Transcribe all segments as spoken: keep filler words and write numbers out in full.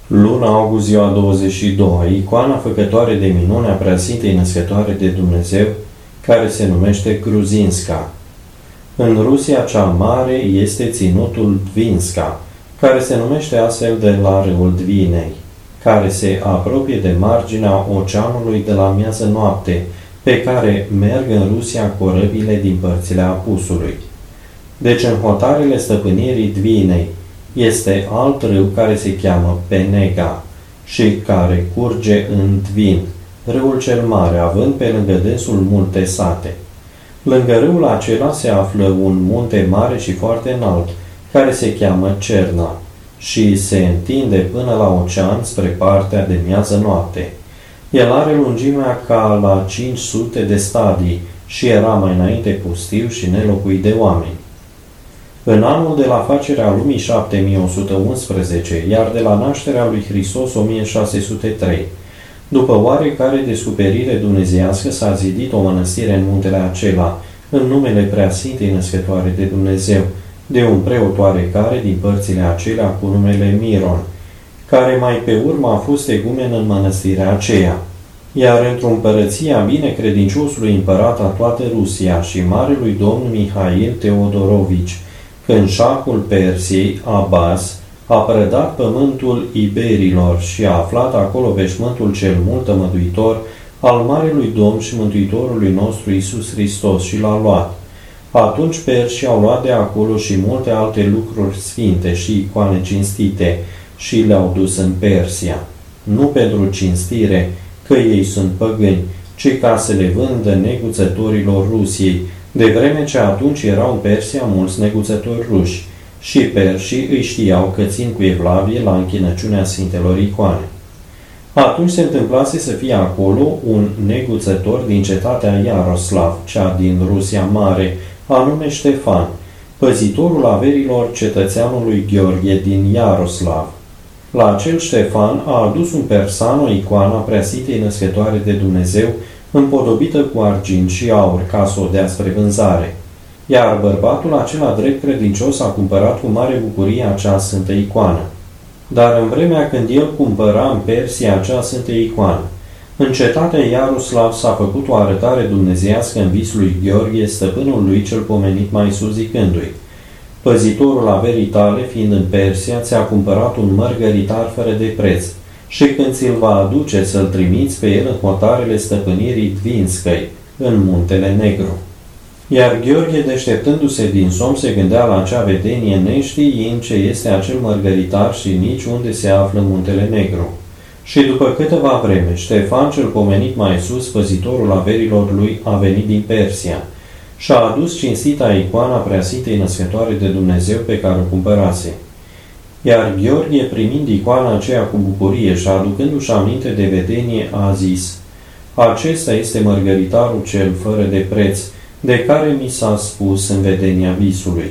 Luna august, ziua douăzeci și doi, icoana făcătoare de minune a Preasfintei Născătoare de Dumnezeu, care se numește Gruzinska. În Rusia cea mare este ținutul Dvinska, care se numește astfel de la râul Dvinei, care se apropie de marginea oceanului de la miază noapte, pe care merg în Rusia corăbile din părțile apusului. Deci în hotarele stăpânirii Dvinei este alt râu care se cheamă Penega și care curge în Dvin, râul cel mare, având pe lângă dânsul multe sate. Lângă râul acela se află un munte mare și foarte înalt, care se cheamă Cerna și se întinde până la ocean spre partea de miază noapte. El are lungimea ca la cinci sute de stadii și era mai înainte pustiu și nelocuit de oameni. În anul de la facerea lumii șapte mii o sută unsprezece, iar de la nașterea lui Hristos o mie șase sute trei, după oarecare descoperire dumnezeiască s-a zidit o mănăstire în muntele acela, în numele Preasfintei Născătoare de Dumnezeu, de un preot oarecare din părțile acelea cu numele Miron, care mai pe urmă a fost egumen în mănăstirea aceea. Iar într-o împărăție a binecredinciosului împărat a toată Rusia și marelui domn Mihail Teodorovici, când șahul Persiei, Abbas, a prădat pământul iberilor și a aflat acolo veșmântul cel mult tămăduitor al marelui Domn și Mântuitorului nostru Iisus Hristos și l-a luat. Atunci persii au luat de acolo și multe alte lucruri sfinte și icoane cinstite și le-au dus în Persia. Nu pentru cinstire, că ei sunt păgâni, ci ca să le vândă neguțătorilor Rusiei, de vreme ce atunci erau în Persia mulți neguțători ruși și persii îi știau că țin cu evlavie la închinăciunea sfintelor icoane. Atunci se întâmplase să fie acolo un neguțător din cetatea Iaroslav, cea din Rusia Mare, anume Ștefan, păzitorul averilor cetățeanului Gheorghe din Iaroslav. La acel Ștefan a adus un persan o icoană a Preasfintei Născătoare de Dumnezeu, împodobită cu argint și aur, ca să o dea spre vânzare. Iar bărbatul acela drept credincios a cumpărat cu mare bucurie acea sfântă icoană. Dar în vremea când el cumpăra în Persia acea sfântă icoană, în cetatea Iaroslav s-a făcut o arătare dumnezeiască în vis lui Gheorghe, stăpânul lui cel pomenit mai sus, zicându-i: păzitorul averii tale, fiind în Persia, ți-a cumpărat un mărgăritar fără de preț, și când ți-l va aduce să-l trimiți pe el în hotarele stăpânirii Dvinskăi, în muntele Negru. Iar Gheorghe, deșteptându-se din somn, se gândea la acea vedenie, neștiind ce este acel mărgăritar și nici unde se află muntele Negru. Și după câteva vreme, Ștefan, cel pomenit mai sus, păzitorul averilor lui, a venit din Persia și a adus cinstita icoana Preasfintei Născătoare de Dumnezeu pe care o cumpărase. Iar Gheorghe, primind icoana aceea cu bucurie și aducându-și aminte de vedenie, a zis: acesta este mărgăritarul cel fără de preț, de care mi s-a spus în vedenia visului.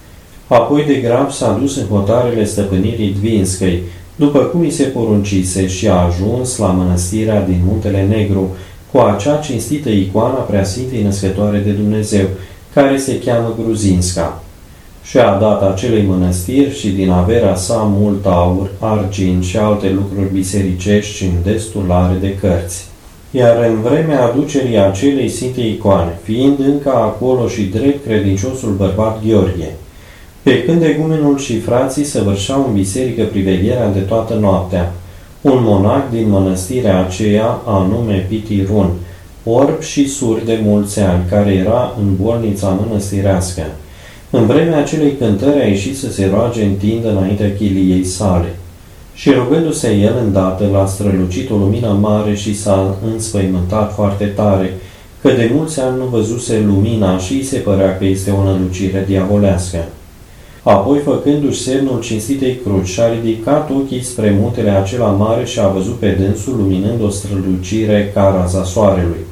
Apoi de grab s-a dus în hotarele stăpânirii Dvinskăi, după cum i se poruncise, și a ajuns la mănăstirea din Muntele Negru cu acea cinstită icoană a Preasfintei Născătoare de Dumnezeu, care se cheamă Gruzinska. Și a dat acelei mănăstiri și din averea sa mult aur, argint și alte lucruri bisericești și în destulare de cărți. Iar în vremea aducerii acelei sfinte icoane, fiind încă acolo și drept credinciosul bărbat Gheorghe, pe când egumenul și frații săvârșeau în biserică privegherea de toată noaptea, un monac din mănăstirea aceea, anume Pitirun, orb și surd de mulți ani, care era în bolnița mănăstirească, în vremea acelei cântări a ieșit să se roage în tindă înaintea chiliei sale. Și rugându-se el îndată, l-a strălucit o lumină mare și s-a înspăimântat foarte tare, că de mulți ani nu văzuse lumina și îi se părea că este o nălucire diavolească. Apoi, făcându-și semnul cinstitei cruci, și-a ridicat ochii spre muntele acela mare și a văzut pe dânsul luminând o strălucire ca raza soarelui.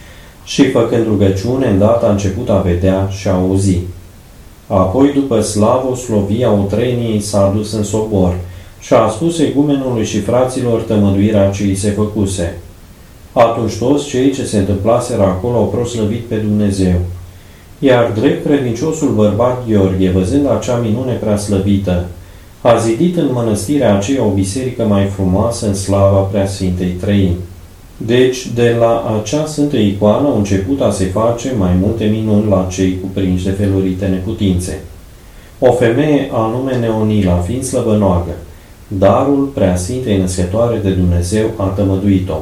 Și făcând rugăciune, îndată a început a vedea și a auzi. Apoi, după slavoslovia utreniei, s-a dus în sobor și a spus egumenului și fraților tămăduirea ce îi se făcuse. Atunci toți cei ce se întâmplaseră acolo au proslăvit pe Dumnezeu. Iar drept credinciosul bărbat Gheorghe, văzând acea minune prea slăvită, A zidit în mănăstirea aceea o biserică mai frumoasă în slava Preasfintei Treimi. Deci, de la acea sfântă icoană au început a se face mai multe minuni la cei cuprinși de felurite neputințe. O femeie anume Neonila, fiind slăbănoagă, darul Preasfintei Născătoare de Dumnezeu a tămăduit-o.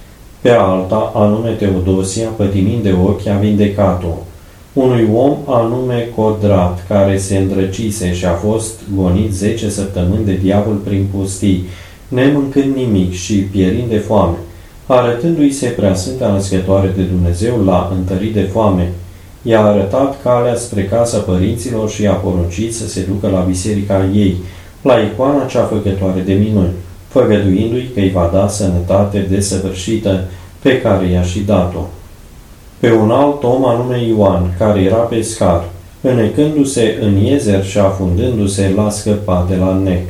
Pe alta, anume Teodosia, pătimind de ochi, a vindecat-o. Unui om anume Codrat, care se îndrăcise și a fost gonit zece săptămâni de diavol prin pustii, nemâncând nimic și pierind de foame, arătându-i se Preasfânta Născătoare de Dumnezeu la întărit de foame, i-a arătat calea spre casa părinților și i-a poruncit să se ducă la biserica ei, la icoana cea făcătoare de minuni, făgăduindu-i că îi va da sănătate desăvârșită pe care i-a și dat-o. Pe un alt om anume Ioan, care era pescar, înecându-se în iezer și afundându-se, l-a scăpat de la nec.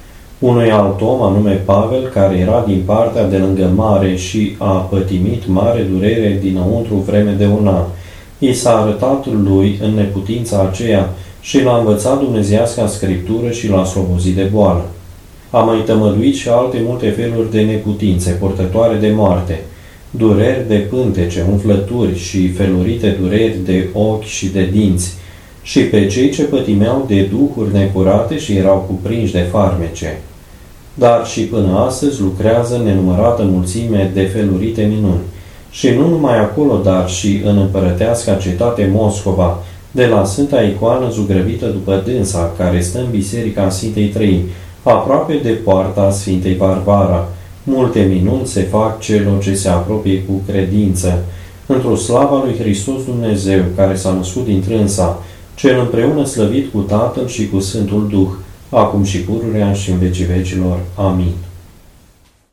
Unui alt om anume Pavel, care era din partea de lângă mare și a pătimit mare durere dinăuntru vreme de un an, i s-a arătat lui în neputința aceea și l-a învățat dumnezeiasca scriptură și l-a slobozit de boală. A mai tămăduit și alte multe feluri de neputințe, purtătoare de moarte, dureri de pântece, umflături și felurite dureri de ochi și de dinți, și pe cei ce pătimeau de duhuri necurate și erau cuprinși de farmece. Dar și până astăzi lucrează nenumărată mulțime de felurite minuni, și nu numai acolo, dar și în împărăteasca cetate Moscova, de la Sfânta Icoană zugrăvită după dânsa, care stă în biserica Sfintei Treimi, aproape de poarta Sfintei Varvara. Multe minuni se fac celor ce se apropie cu credință, într-o slava lui Hristos Dumnezeu, care s-a născut din trânsa, cel împreună slăvit cu Tatăl și cu Sfântul Duh, acum și pururea și în vecii vecilor. Amin.